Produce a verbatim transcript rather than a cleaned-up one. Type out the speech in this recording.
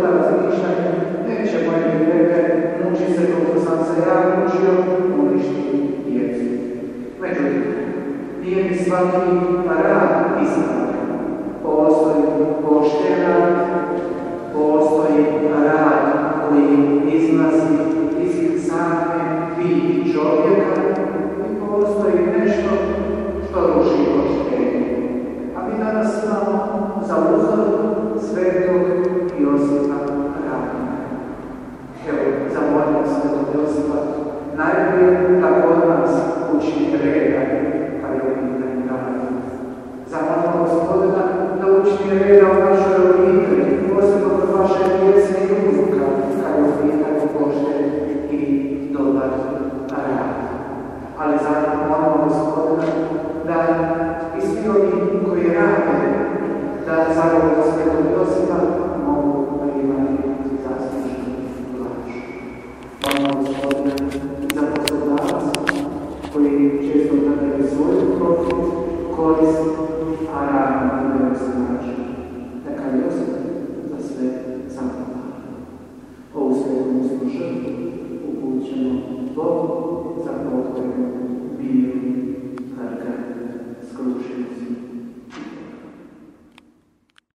puta razmišljanje, neće moje bebe, muči se kako sam se ja mučio, uništi djecu. Međutim, nije mi svaki rad ispravan. Postoji poštena, postoji rad koji izlazi iz same biti čovjeka i postoji nešto što ruši poštenje. A mi danas imamo za uzor Svetog Josipa Radnika. Evo, zamolimo Svetog Josipa najprije da kod nas učini reda kad je u pitanju rada. Zamolimo Gospodina da učini reda u našoj obitelji, posebno kod vaše djece i unuka kad je u pitanju pošten i dobar rad. Ali zato molimo Gospodina da i svi oni koji rade, da zadovoljno Svetog Josipa mogu imati zasluženu plaću. Molimo Gospodina za poslodavac koji često gledaju svoju profit, korist, a radno gledaju se način. Neka Josip za sve zadovoljno. Ovu svetu muslimu žrtvu upućujemo Bogu za potrebu